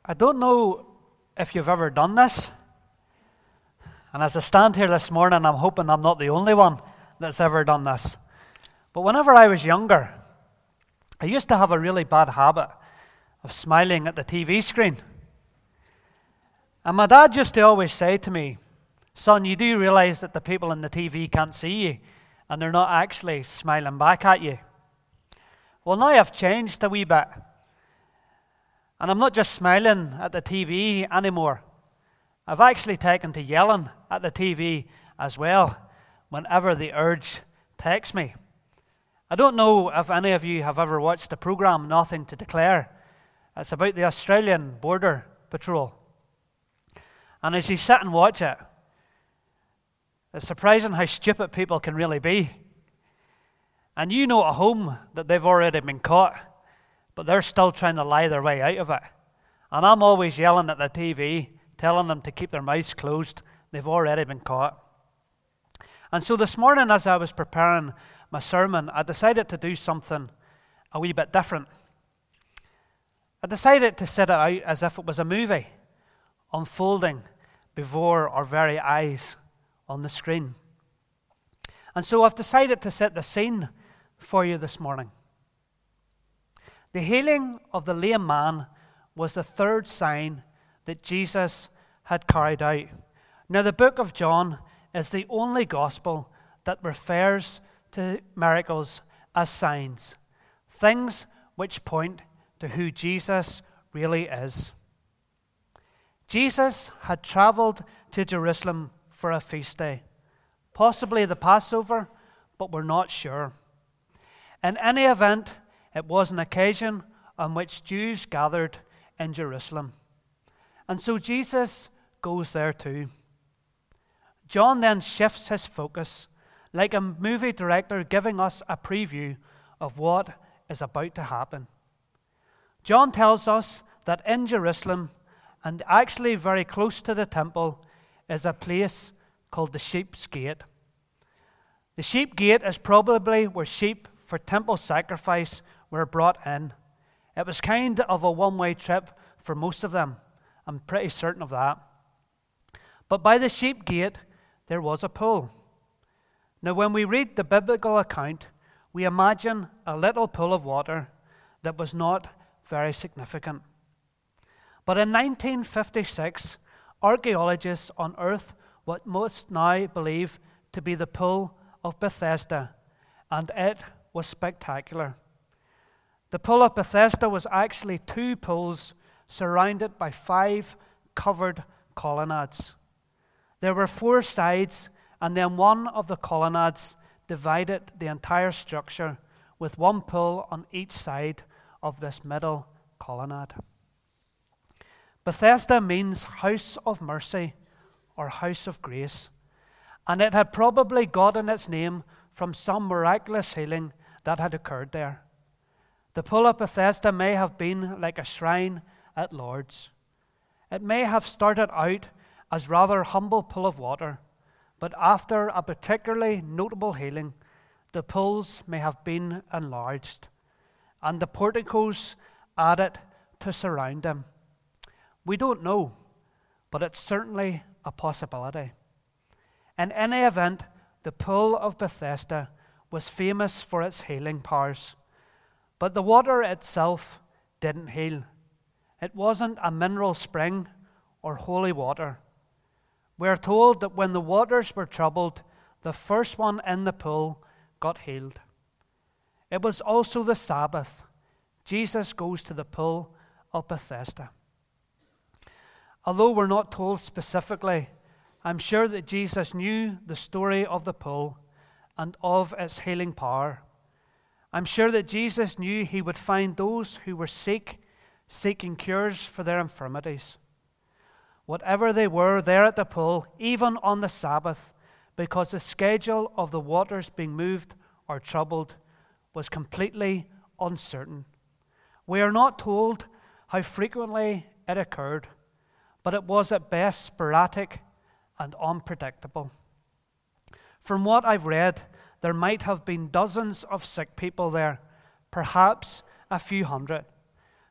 I don't know if you've ever done this, and as I stand here this morning, I'm hoping I'm not the only one that's ever done this. But whenever I was younger, I used to have a really bad habit of smiling at the TV screen. And my dad used to always say to me, "Son, you do realize that the people in the TV can't see you, and they're not actually smiling back at you." Well, now I've changed a wee bit. And I'm not just smiling at the TV anymore. I've actually taken to yelling at the TV as well whenever the urge takes me. I don't know if any of you have ever watched the program Nothing to Declare. It's about the Australian Border Patrol. And as you sit and watch it, it's surprising how stupid people can really be. And you know at home that they've already been caught, but they're still trying to lie their way out of it. And I'm always yelling at the TV, telling them to keep their mouths closed. They've already been caught. And so this morning, as I was preparing my sermon, I decided to do something a wee bit different. I decided to set it out as if it was a movie unfolding before our very eyes on the screen. And so I've decided to set the scene for you this morning. The healing of the lame man was the third sign that Jesus had carried out. Now, the book of John is the only gospel that refers to miracles as signs, things which point to who Jesus really is. Jesus had traveled to Jerusalem for a feast day, possibly the Passover, but we're not sure. In any event, it was an occasion on which Jews gathered in Jerusalem. And so Jesus goes there too. John then shifts his focus, like a movie director giving us a preview of what is about to happen. John tells us that in Jerusalem, and actually very close to the temple, is a place called the Sheep's Gate. The Sheep Gate is probably where sheep for temple sacrifice were brought in. It was kind of a one-way trip for most of them. I'm pretty certain of that. But by the Sheep Gate, there was a pool. Now, when we read the biblical account, we imagine a little pool of water that was not very significant. But in 1956, archaeologists unearthed what most now believe to be the pool of Bethesda, and it was spectacular. The pool of Bethesda was actually two pools surrounded by 5 covered colonnades. There were 4 sides, and then one of the colonnades divided the entire structure with one pool on each side of this middle colonnade. Bethesda means house of mercy or house of grace, and it had probably gotten its name from some miraculous healing that had occurred there. The pool of Bethesda may have been like a shrine at Lourdes. It may have started out as rather humble pool of water, but after a particularly notable healing, the pools may have been enlarged, and the porticos added to surround them. We don't know, but it's certainly a possibility. In any event, the pool of Bethesda was famous for its healing powers, but the water itself didn't heal. It wasn't a mineral spring or holy water. We are told that when the waters were troubled, the first one in the pool got healed. It was also the Sabbath. Jesus goes to the pool of Bethesda. Although we're not told specifically, I'm sure that Jesus knew the story of the pool and of its healing power. I'm sure that Jesus knew he would find those who were seeking cures for their infirmities. Whatever they were there at the pool, even on the Sabbath, because the schedule of the waters being moved or troubled was completely uncertain. We are not told how frequently it occurred, but it was at best sporadic and unpredictable. From what I've read, there might have been dozens of sick people there, perhaps a few hundred.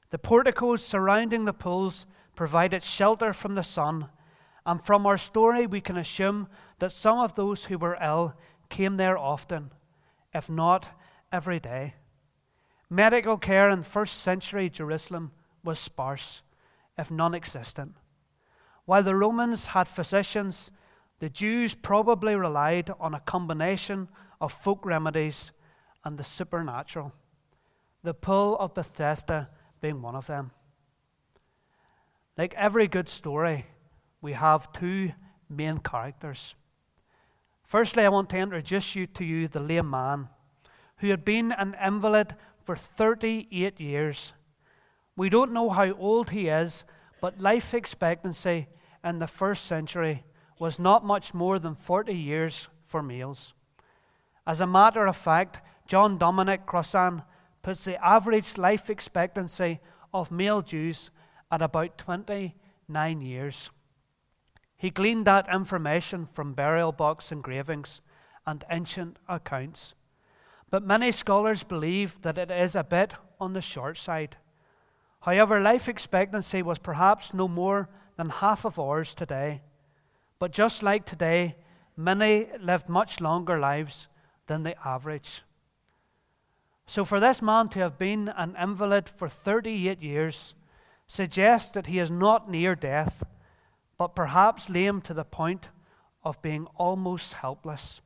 The porticos surrounding the pools provided shelter from the sun, and from our story we can assume that some of those who were ill came there often, if not every day. Medical care in first century Jerusalem was sparse, if non-existent. While the Romans had physicians, the Jews probably relied on a combination of folk remedies and the supernatural, the pool of Bethesda being one of them. Like every good story, we have two main characters. Firstly, I want to introduce to you the lame man who had been an invalid for 38 years. We don't know how old he is, but life expectancy in the first century was not much more than 40 years for males. As a matter of fact, John Dominic Crossan puts the average life expectancy of male Jews at about 29 years. He gleaned that information from burial box engravings and ancient accounts. But many scholars believe that it is a bit on the short side. However, life expectancy was perhaps no more than half of ours today. But just like today, many lived much longer lives than the average. So for this man to have been an invalid for 38 years suggests that he is not near death, but perhaps lame to the point of being almost helpless.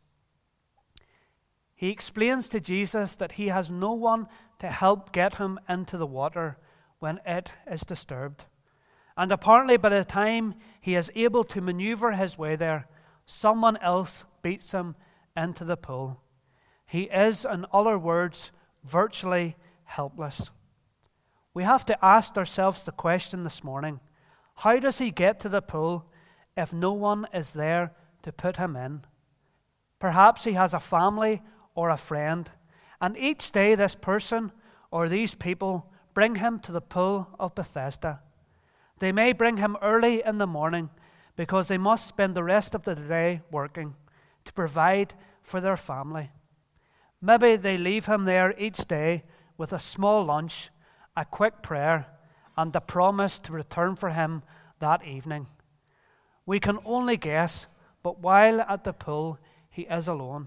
He explains to Jesus that he has no one to help get him into the water when it is disturbed. And apparently by the time he is able to maneuver his way there, someone else beats him into the pool. He is, in other words, virtually helpless. We have to ask ourselves the question this morning, how does he get to the pool if no one is there to put him in? Perhaps he has a family or a friend, and each day this person or these people bring him to the pool of Bethesda. They may bring him early in the morning because they must spend the rest of the day working to provide for their family. Maybe they leave him there each day with a small lunch, a quick prayer, and the promise to return for him that evening. We can only guess, but while at the pool, he is alone.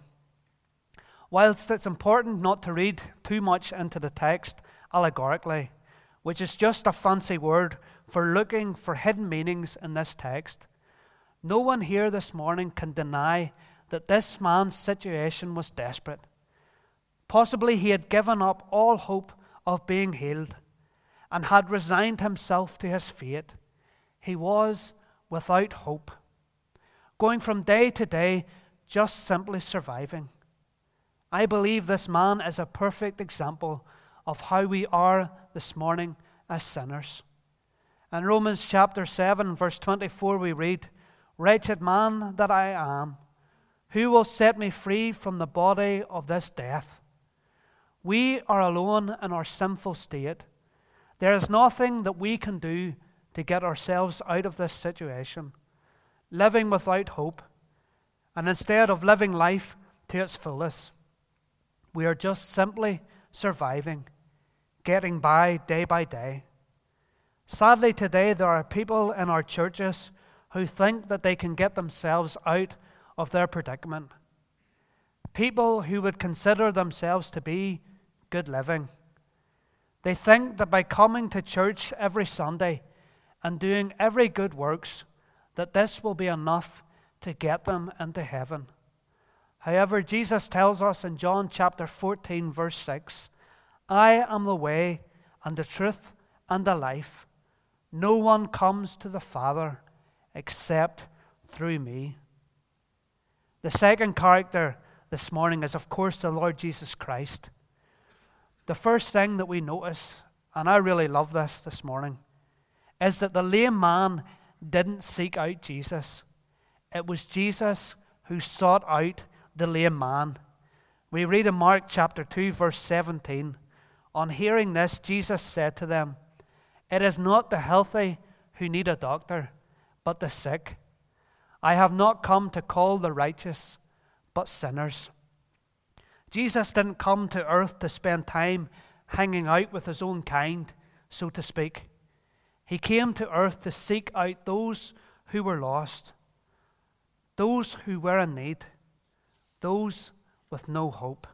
Whilst it's important not to read too much into the text allegorically, which is just a fancy word for looking for hidden meanings in this text, no one here this morning can deny that this man's situation was desperate. Possibly he had given up all hope of being healed and had resigned himself to his fate. He was without hope, going from day to day, just simply surviving. I believe this man is a perfect example of how we are this morning as sinners. In Romans chapter 7, verse 24, we read, "Wretched man that I am, who will set me free from the body of this death?" We are alone in our sinful state. There is nothing that we can do to get ourselves out of this situation, living without hope, and instead of living life to its fullest, we are just simply surviving, getting by day. Sadly, today there are people in our churches who think that they can get themselves out of their predicament. People who would consider themselves to be good living. They think that by coming to church every Sunday and doing every good works, that this will be enough to get them into heaven. However, Jesus tells us in John chapter 14, verse 6, "I am the way and the truth and the life. No one comes to the Father except through me." The second character this morning is, of course, the Lord Jesus Christ. The first thing that we notice, and I really love this morning, is that the lame man didn't seek out Jesus. It was Jesus who sought out the lame man. We read in Mark chapter 2, verse 17, "On hearing this, Jesus said to them, 'It is not the healthy who need a doctor, but the sick. I have not come to call the righteous, but sinners.'" Jesus didn't come to earth to spend time hanging out with his own kind, so to speak. He came to earth to seek out those who were lost, those who were in need, those with no hope.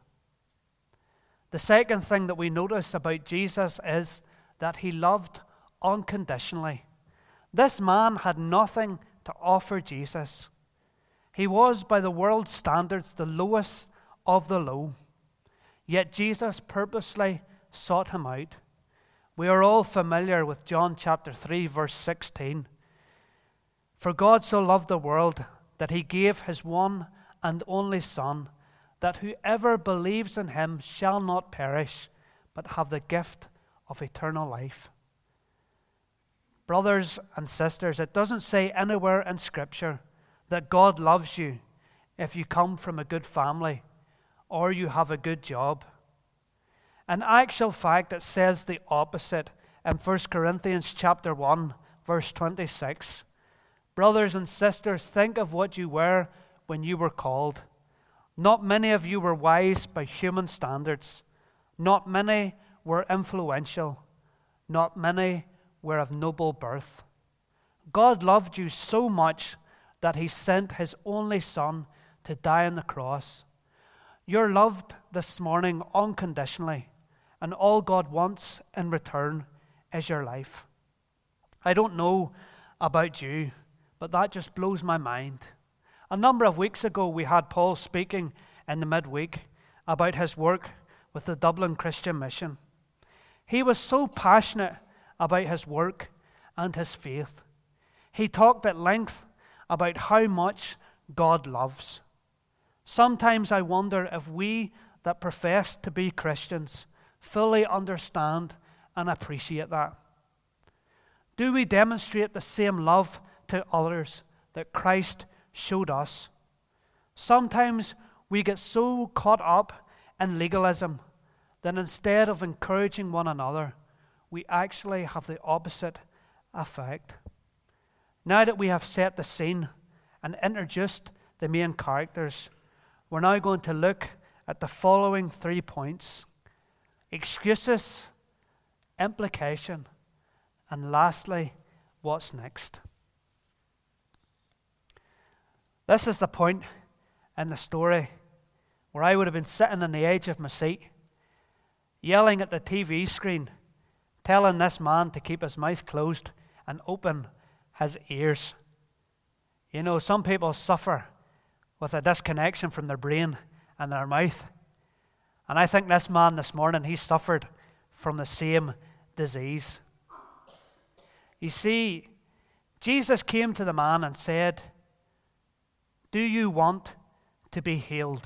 The second thing that we notice about Jesus is that he loved unconditionally. This man had nothing to offer Jesus. He was, by the world's standards, the lowest of the low. Yet Jesus purposely sought him out. We are all familiar with John chapter 3, verse 16. For God so loved the world that he gave his one and only Son, that whoever believes in him shall not perish, but have the gift of eternal life. Brothers and sisters, it doesn't say anywhere in Scripture that God loves you if you come from a good family or you have a good job. In actual fact, it says the opposite in 1 Corinthians chapter 1, verse 26. Brothers and sisters, think of what you were when you were called. Not many of you were wise by human standards. Not many were influential. Not many were of noble birth. God loved you so much that he sent his only Son to die on the cross. You're loved this morning unconditionally, and all God wants in return is your life. I don't know about you, but that just blows my mind. A number of weeks ago, we had Paul speaking in the midweek about his work with the Dublin Christian Mission. He was so passionate about his work and his faith. He talked at length about how much God loves. Sometimes I wonder if we that profess to be Christians fully understand and appreciate that. Do we demonstrate the same love to others that Christ showed us? Sometimes we get so caught up in legalism that instead of encouraging one another, we actually have the opposite effect. Now that we have set the scene and introduced the main characters, we're now going to look at the following 3 points: excuses, implication, and lastly, what's next. This is the point in the story where I would have been sitting on the edge of my seat, yelling at the TV screen, telling this man to keep his mouth closed and open his ears. You know, some people suffer with a disconnection from their brain and their mouth. And I think this man this morning, he suffered from the same disease. You see, Jesus came to the man and said, "Do you want to be healed?"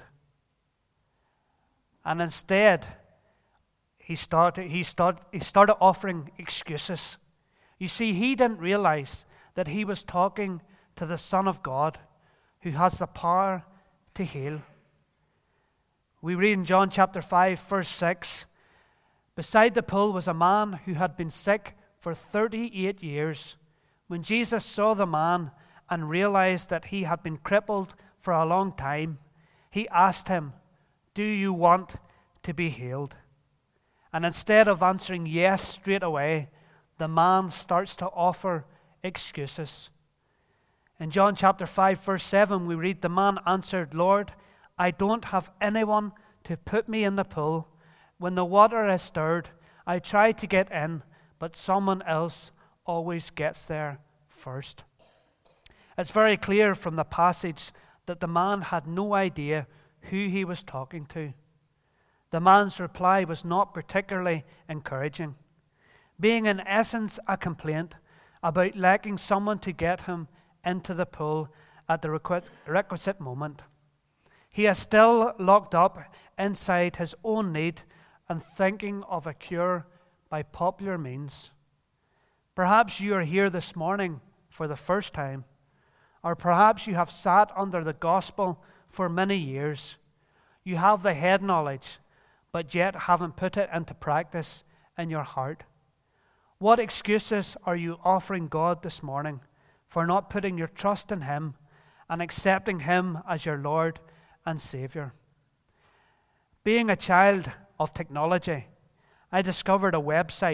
And instead, he started offering excuses. You see, he didn't realize that he was talking to the Son of God, who has the power to heal. We read in John chapter 5, verse 6, beside the pool was a man who had been sick for 38 years. When Jesus saw the man and realized that he had been crippled for a long time, he asked him, "Do you want to be healed?" And instead of answering yes straight away, the man starts to offer excuses. In John chapter 5, verse 7, we read, the man answered, "Lord, I don't have anyone to put me in the pool. When the water is stirred, I try to get in, but someone else always gets there first." It's very clear from the passage that the man had no idea who he was talking to. The man's reply was not particularly encouraging, being in essence a complaint about lacking someone to get him into the pool at the requisite moment. He is still locked up inside his own need and thinking of a cure by popular means. Perhaps you are here this morning for the first time, or perhaps you have sat under the gospel for many years. You have the head knowledge, but yet haven't put it into practice in your heart. What excuses are you offering God this morning for not putting your trust in Him and accepting Him as your Lord and Savior? Being a child of technology, I discovered a website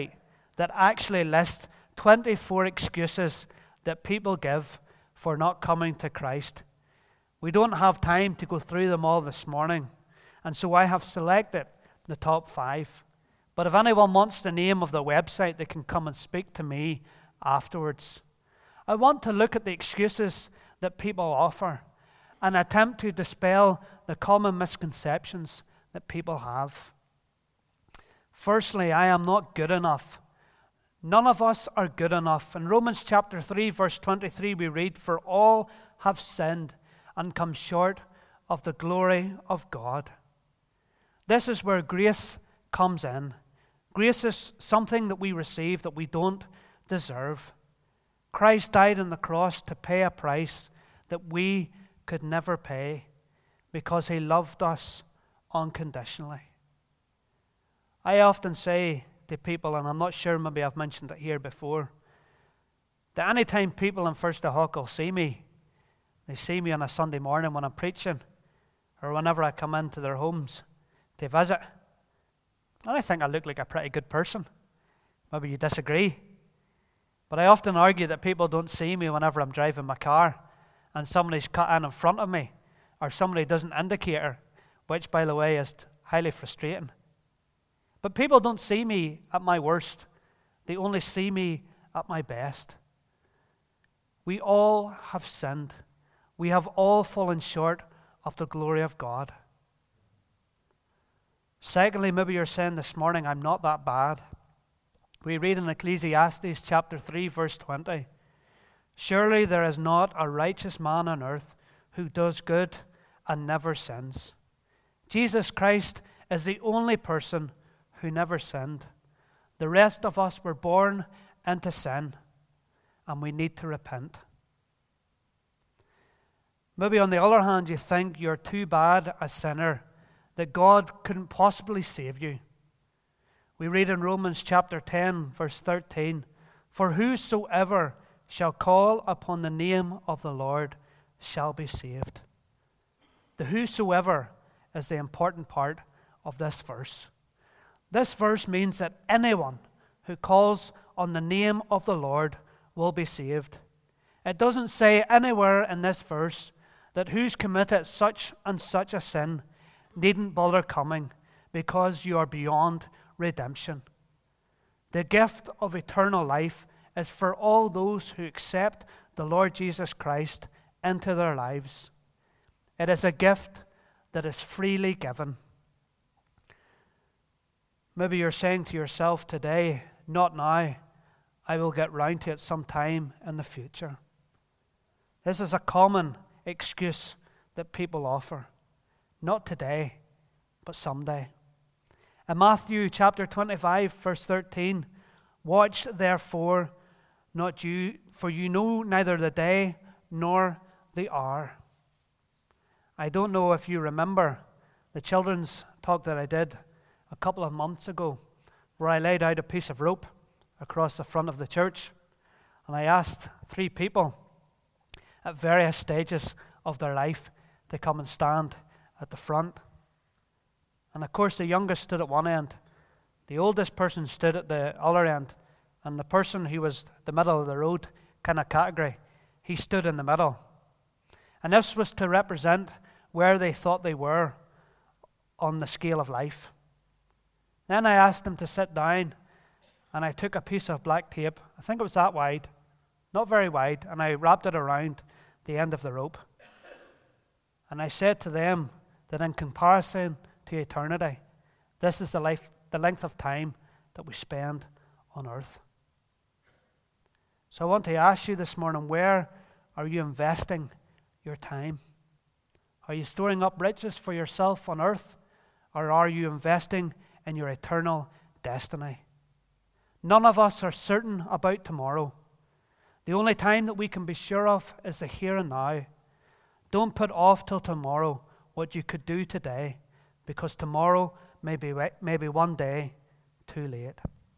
that actually list 24 excuses that people give for not coming to Christ. We don't have time to go through them all this morning, and so I have selected the top 5. But if anyone wants the name of the website, they can come and speak to me afterwards. I want to look at the excuses that people offer and attempt to dispel the common misconceptions that people have. Firstly, I am not good enough. None of us are good enough. In Romans chapter 3, verse 23, we read, "For all have sinned and come short of the glory of God." This is where grace comes in. Grace is something that we receive that we don't deserve. Christ died on the cross to pay a price that we could never pay because he loved us unconditionally. I often say to people, and I'm not sure, maybe I've mentioned it here before, that anytime people in First Huckle see me, they see me on a Sunday morning when I'm preaching or whenever I come into their homes to visit, and I think I look like a pretty good person. Maybe you disagree. But I often argue that people don't see me whenever I'm driving my car and somebody's cut in front of me or somebody doesn't indicate, which, by the way, is highly frustrating. But people don't see me at my worst. They only see me at my best. We all have sinned. We have all fallen short of the glory of God. Secondly, maybe you're saying this morning, I'm not that bad. We read in Ecclesiastes chapter 3, verse 20, "Surely there is not a righteous man on earth who does good and never sins." Jesus Christ is the only person who never sinned. The rest of us were born into sin, and we need to repent. Maybe on the other hand, you think you're too bad a sinner, that God couldn't possibly save you. We read in Romans chapter 10, verse 13, "For whosoever shall call upon the name of the Lord shall be saved." The whosoever is the important part of this verse. This verse means that anyone who calls on the name of the Lord will be saved. It doesn't say anywhere in this verse that who's committed such and such a sin needn't bother coming because you are beyond redemption. The gift of eternal life is for all those who accept the Lord Jesus Christ into their lives. It is a gift that is freely given. Maybe you're saying to yourself today, not now, I will get round to it sometime in the future. This is a common excuse that people offer. Not today, but someday. In Matthew chapter 25, verse 13, "Watch therefore, not you, for you know neither the day nor the hour." I don't know if you remember the children's talk that I did a couple of months ago, where I laid out a piece of rope across the front of the church, and I asked 3 people at various stages of their life to come and stand at the front. And of course, the youngest stood at one end, the oldest person stood at the other end, and the person who was the middle of the road kind of category, he stood in the middle. And this was to represent where they thought they were on the scale of life. Then I asked them to sit down, and I took a piece of black tape, I think it was that wide, not very wide, and I wrapped it around the end of the rope. And I said to them that in comparison to eternity, this is the length of time that we spend on earth. So I want to ask you this morning, where are you investing your time? Are you storing up riches for yourself on earth, or are you investing in your eternal destiny? None of us are certain about tomorrow. The only time that we can be sure of is the here and now. Don't put off till tomorrow what you could do today, because tomorrow may be one day too late.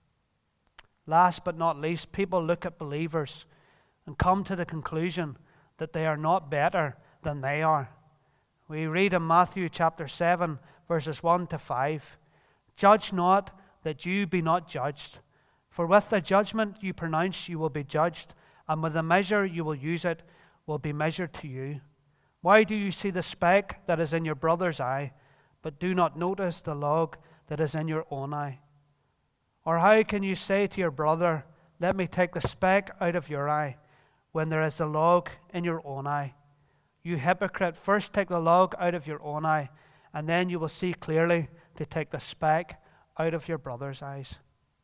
Last but not least, people look at believers and come to the conclusion that they are not better than they are. We read in Matthew chapter 7, verses 1 to 5, "Judge not that you be not judged. For with the judgment you pronounce, you will be judged, and with the measure you will use it will be measured to you. Why do you see the speck that is in your brother's eye, but do not notice the log that is in your own eye? Or how can you say to your brother, let me take the speck out of your eye, when there is a log in your own eye? You hypocrite, first take the log out of your own eye, and then you will see clearly to take the speck out of your brother's eyes.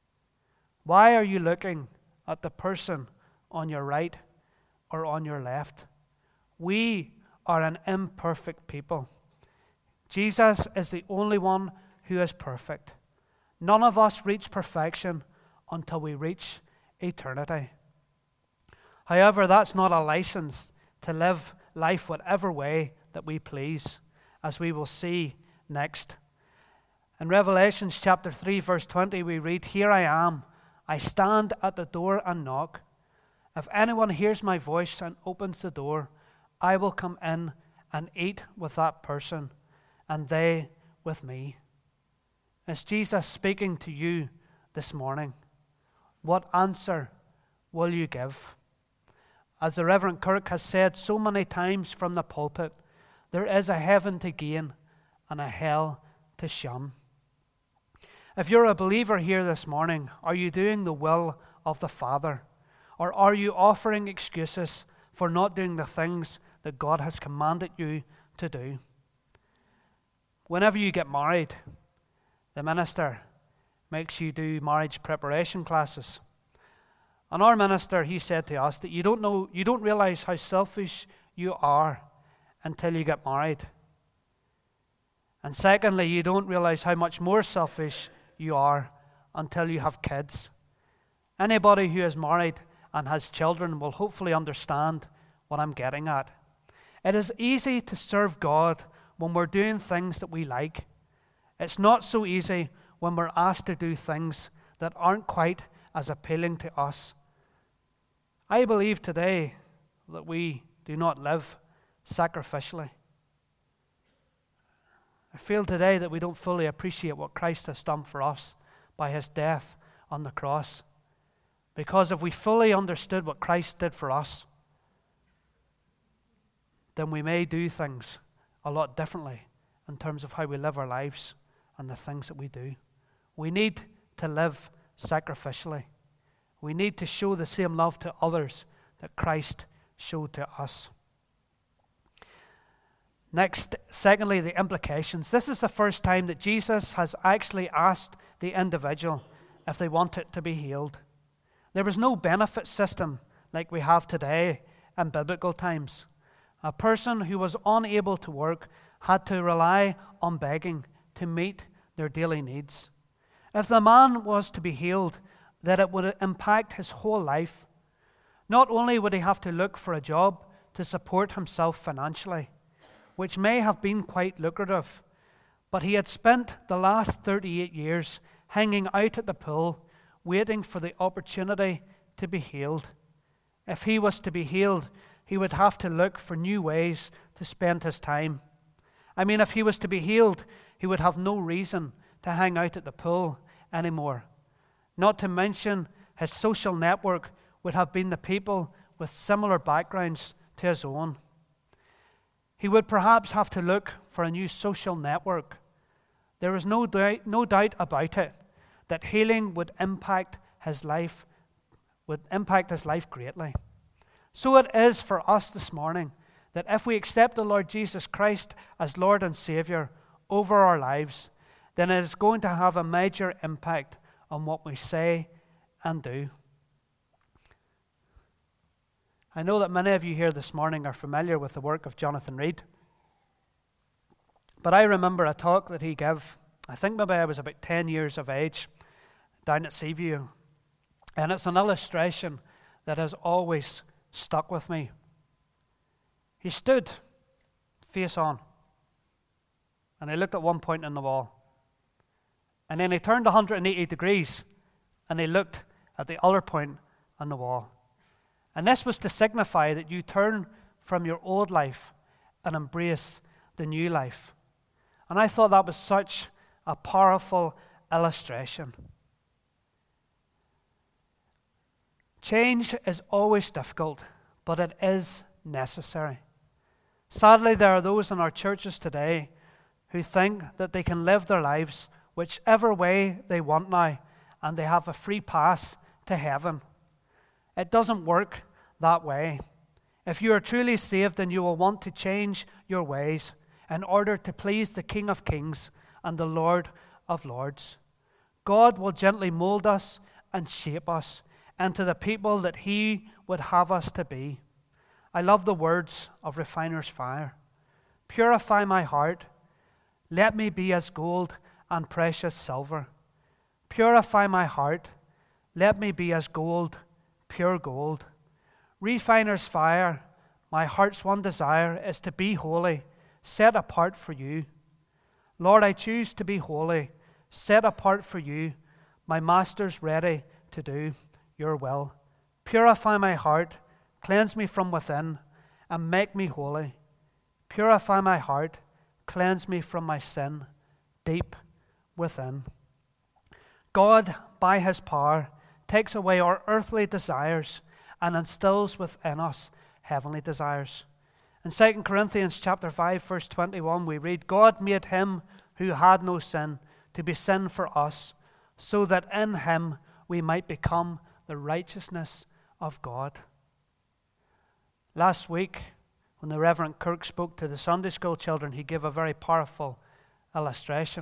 Why are you looking at the person on your right or on your left? We are an imperfect people. Jesus is the only one who is perfect. None of us reach perfection until we reach eternity. However, that's not a license to live life whatever way that we please, as we will see next. In Revelation chapter 3, verse 20, we read, Here I am. I stand at the door and knock. If anyone hears my voice and opens the door, I will come in and eat with that person, and they with me. Is Jesus speaking to you this morning? What answer will you give? As the Reverend Kirk has said so many times from the pulpit, there is a heaven to gain and a hell to shun. If you're a believer here this morning, are you doing the will of the Father? Or are you offering excuses for not doing the things that God has commanded you to do? Whenever you get married, the minister makes you do marriage preparation classes. And our minister, he said to us that you don't realize how selfish you are until you get married. And secondly, you don't realize how much more selfish you are until you have kids. Anybody who is married and has children will hopefully understand what I'm getting at. It is easy to serve God when we're doing things that we like. It's not so easy when we're asked to do things that aren't quite as appealing to us. I believe today that we do not live sacrificially. I feel today that we don't fully appreciate what Christ has done for us by his death on the cross. Because if we fully understood what Christ did for us, then we may do things a lot differently in terms of how we live our lives and the things that we do. We need to live sacrificially. We need to show the same love to others that Christ showed to us. Next, secondly, the implications. This is the first time that Jesus has actually asked the individual if they want it to be healed. There was no benefit system like we have today in biblical times. A person who was unable to work had to rely on begging to meet their daily needs. If the man was to be healed, then it would impact his whole life. Not only would he have to look for a job to support himself financially, which may have been quite lucrative, but he had spent the last 38 years hanging out at the pool, waiting for the opportunity to be healed. If he was to be healed, he would have to look for new ways to spend his time. If he was to be healed, he would have no reason to hang out at the pool anymore. Not to mention, his social network would have been the people with similar backgrounds to his own. He would perhaps have to look for a new social network. There is no doubt about it that healing would impact his life greatly. So it is for us this morning that if we accept the Lord Jesus Christ as Lord and Savior over our lives, then it is going to have a major impact on what we say and do. I know that many of you here this morning are familiar with the work of Jonathan Reed. But I remember a talk that he gave, I think maybe I was about 10 years of age, down at Seaview. And it's an illustration that has always stuck with me. He stood face on, and he looked at one point in the wall. And then he turned 180 degrees, and he looked at the other point on the wall. And this was to signify that you turn from your old life and embrace the new life. And I thought that was such a powerful illustration. Change is always difficult, but it is necessary. Sadly, there are those in our churches today who think that they can live their lives whichever way they want now, and they have a free pass to heaven. It doesn't work that way. If you are truly saved, then you will want to change your ways in order to please the King of Kings and the Lord of Lords. God will gently mold us and shape us into the people that He would have us to be. I love the words of Refiner's Fire. Purify my heart. Let me be as gold and precious silver. Purify my heart. Let me be as gold, pure gold. Refiner's Fire. My heart's one desire is to be holy, set apart for you. Lord, I choose to be holy, set apart for you. My Master's ready to do your will. Purify my heart, cleanse me from within, and make me holy. Purify my heart, cleanse me from my sin, deep within. God, by His power, takes away our earthly desires and instills within us heavenly desires. In 2 Corinthians chapter 5, verse 21, we read, God made Him who had no sin to be sin for us, so that in Him we might become the righteousness of God. Last week, when the Reverend Kirk spoke to the Sunday school children, he gave a very powerful illustration.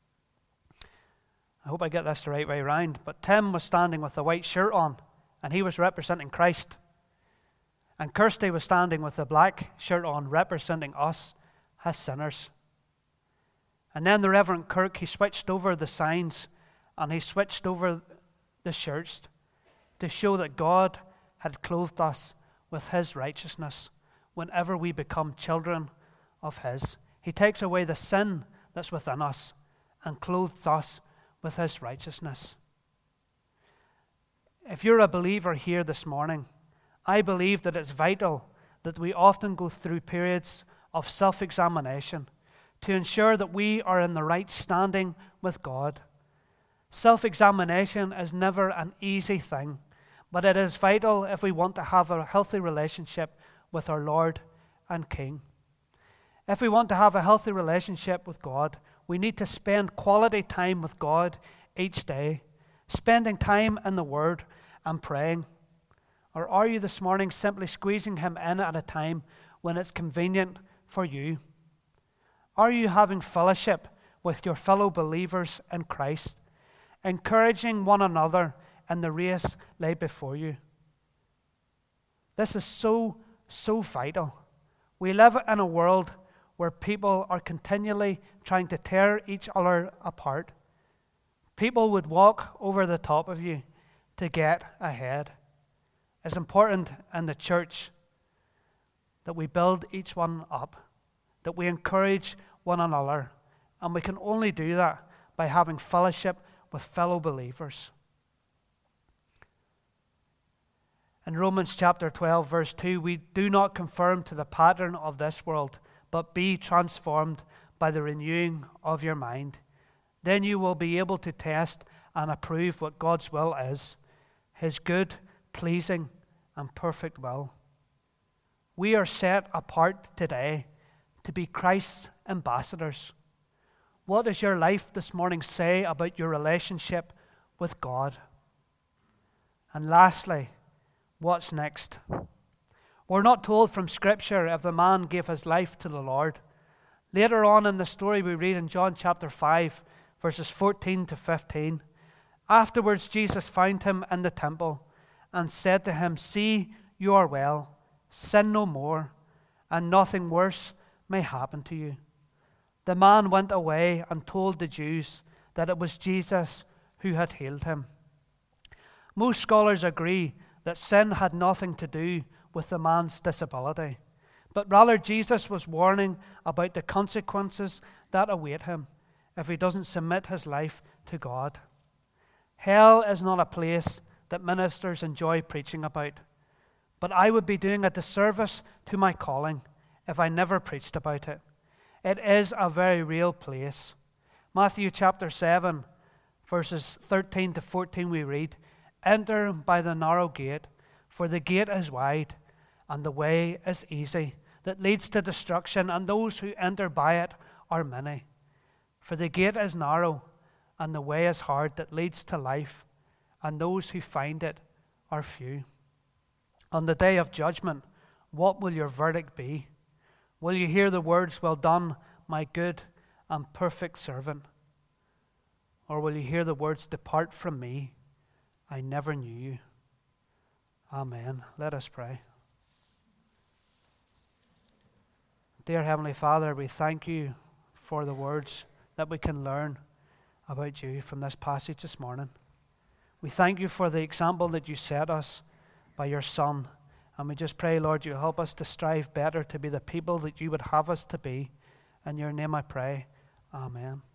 I hope I get this the right way around, but Tim was standing with a white shirt on, and he was representing Christ. And Kirsty was standing with a black shirt on, representing us as sinners. And then the Reverend Kirk, he switched over the signs, and he switched over the shirts to show that God had clothed us with His righteousness whenever we become children of His. He takes away the sin that's within us and clothes us with His righteousness. If you're a believer here this morning, I believe that it's vital that we often go through periods of self-examination to ensure that we are in the right standing with God. Self-examination is never an easy thing, but it is vital if we want to have a healthy relationship with our Lord and King. If we want to have a healthy relationship with God, we need to spend quality time with God each day, spending time in the Word and praying. Or are you this morning simply squeezing Him in at a time when it's convenient for you? Are you having fellowship with your fellow believers in Christ, encouraging one another in the race laid before you? This is so vital. We live in a world where people are continually trying to tear each other apart. People would walk over the top of you to get ahead. It's important in the church that we build each one up, that we encourage one another, and we can only do that by having fellowship with fellow believers. In Romans chapter 12, verse 2, we do not conform to the pattern of this world, but be transformed by the renewing of your mind. Then you will be able to test and approve what God's will is, His good, pleasing, and perfect will. We are set apart today to be Christ's ambassadors. What does your life this morning say about your relationship with God? And lastly, what's next? We're not told from Scripture if the man gave his life to the Lord. Later on in the story we read in John chapter 5, verses 14 to 15, afterwards Jesus found him in the temple and said to him, "See, you are well. Sin no more, and nothing worse may happen to you." The man went away and told the Jews that it was Jesus who had healed him. Most scholars agree that sin had nothing to do with the man's disability, but rather Jesus was warning about the consequences that await him if he doesn't submit his life to God. Hell is not a place that ministers enjoy preaching about, but I would be doing a disservice to my calling if I never preached about it. It is a very real place. Matthew chapter 7, verses 13 to 14 we read, Enter by the narrow gate, for the gate is wide, and the way is easy, that leads to destruction, and those who enter by it are many. For the gate is narrow, and the way is hard that leads to life, and those who find it are few. On the day of judgment, what will your verdict be? Will you hear the words, "Well done, my good and perfect servant"? Or will you hear the words, "Depart from me, I never knew you"? Amen. Let us pray. Dear Heavenly Father, we thank you for the words that we can learn about you from this passage this morning. We thank you for the example that you set us by your Son. And we just pray, Lord, you help us to strive better to be the people that you would have us to be. In your name I pray. Amen.